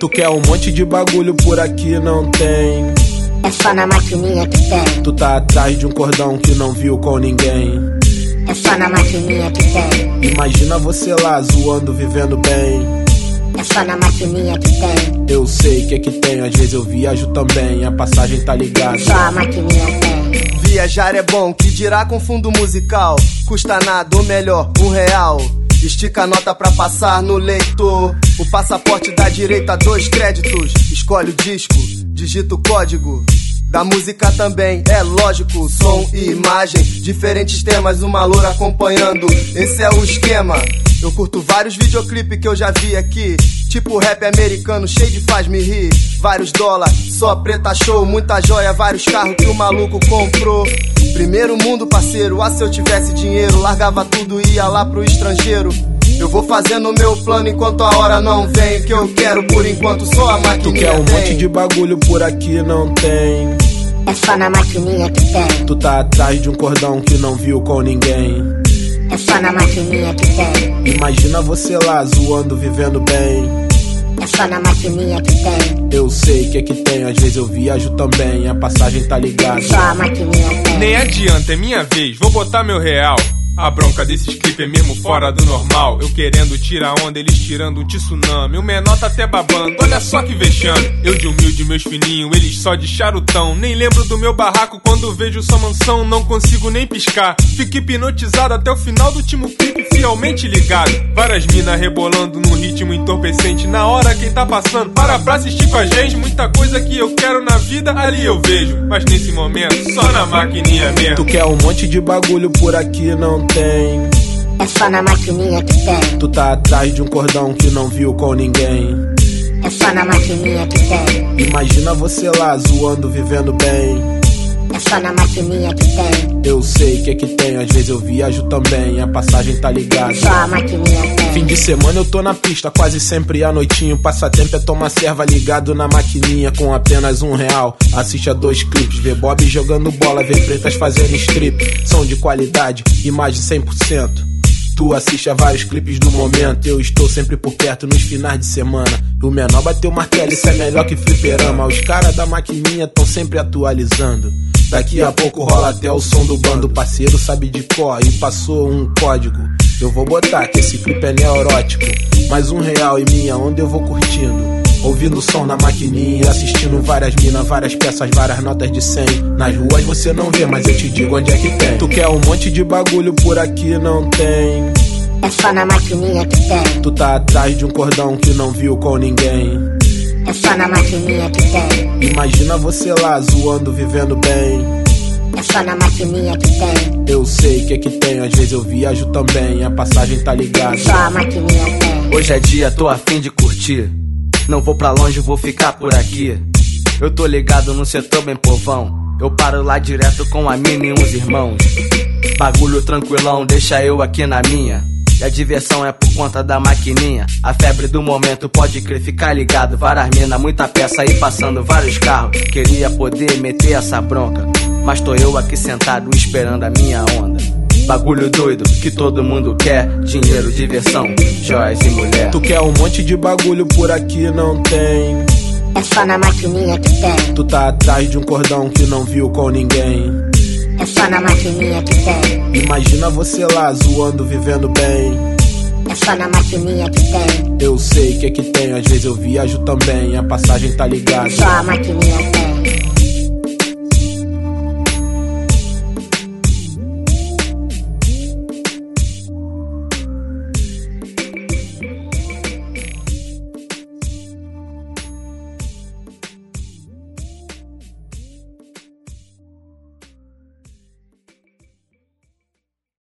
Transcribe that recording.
Tu quer um monte de bagulho, por aqui não tem. É só na maquininha que tem. Tu tá atrás de um cordão que não viu com ninguém. É só na maquininha que tem. Imagina você lá zoando, vivendo bem. É só na maquininha que tem. Eu sei que tem, às vezes eu viajo também. A passagem tá ligada. Só a maquininha tem. Viajar é bom, que dirá com fundo musical. Custa nada, ou melhor, R$1. Estica a nota pra passar no leitor. O passaporte da direita, 2 créditos. Escolhe o disco, digita o código. Da música também, é lógico. Som e imagem, diferentes temas, uma loura acompanhando. Esse é o esquema. Eu curto vários videoclipes que eu já vi aqui. Tipo rap americano, cheio de faz-me rir. Vários dólares, só preta show, muita joia. Vários carros que o maluco comprou. Primeiro mundo, parceiro, se eu tivesse dinheiro, largava tudo e ia lá pro estrangeiro. Eu vou fazendo o meu plano enquanto a hora não vem. O que eu quero por enquanto só a maquininha. Tu quer um monte de bagulho, por aqui não tem. É só na maquininha que tem. Tu tá atrás de um cordão que não viu com ninguém. É só na maquininha que tem. Imagina você lá zoando, vivendo bem. É só na maquininha que tem. Eu sei que tem, às vezes eu viajo também. A passagem tá ligada. Só a maquininha tem. Nem adianta, é minha vez, vou botar meu real. A bronca desses clipes é mesmo fora do normal. Eu querendo tirar onda, eles tirando um tsunami. O menor tá até babando, olha só que vexame. Eu de humilde, meus fininhos, eles só de charutão. Nem lembro do meu barraco quando vejo sua mansão. Não consigo nem piscar, fico hipnotizado até o final do último clipe, fielmente ligado. Várias minas rebolando num ritmo entorpecente. Na hora quem tá passando, para pra assistir com a gente. Muita coisa que eu quero na vida, ali eu vejo. Mas nesse momento, só na maquininha mesmo. Tu quer um monte de bagulho, por aqui não tem. É só na maquininha que tem. Tu tá atrás de um cordão que não viu com ninguém. É só na maquininha que tem. Imagina você lá zoando, vivendo bem. É só na maquininha que tem. Eu sei que tem, às vezes eu viajo também. A passagem tá ligada. Só a maquininha tem. Fim de semana eu tô na pista, quase sempre à noitinho. Passatempo é tomar serva ligado na maquininha com apenas R$1. Assiste a 2 clipes, vê Bob jogando bola, vê pretas fazendo strip. Som de qualidade, imagem 100%. Tu assiste a vários clipes do momento. Eu estou sempre por perto nos finais de semana. O menor bateu o martelo, isso é melhor que fliperama. Os caras da maquininha tão sempre atualizando. Daqui a pouco rola até o som do bando. O parceiro sabe de cor e passou um código. Eu vou botar que esse clipe é neurótico. Mais R$1 e minha onda eu vou curtindo. Ouvindo o som na maquininha, assistindo várias minas, várias peças, várias notas de 100. Nas ruas você não vê, mas eu te digo onde é que tem. Tu quer um monte de bagulho, por aqui não tem. É só na maquininha que tem. Tu tá atrás de um cordão que não viu com ninguém. É só na maquininha que tem. Imagina você lá zoando, vivendo bem. É só na maquininha que tem. Eu sei que tem, às vezes eu viajo também. A passagem tá ligada. Só a maquininha tem. Hoje é dia, tô a fim de curtir. Não vou pra longe, vou ficar por aqui. Eu tô ligado no setor bem povão. Eu paro lá direto com a mina e uns irmãos. Bagulho tranquilão, deixa eu aqui na minha. E a diversão é por conta da maquininha. A febre do momento, pode crer, ficar ligado. Várias mina, muita peça aí passando vários carros. Queria poder meter essa bronca, mas tô eu aqui sentado esperando a minha onda. Bagulho doido que todo mundo quer. Dinheiro, diversão, joias e mulher. Tu quer um monte de bagulho, por aqui não tem. É só na maquininha que tem. Tu tá atrás de um cordão que não viu com ninguém. É só na maquininha que tem. Imagina você lá zoando, vivendo bem. É só na maquininha que tem. Eu sei que tem, às vezes eu viajo também. A passagem tá ligada. Só a maquininha tem.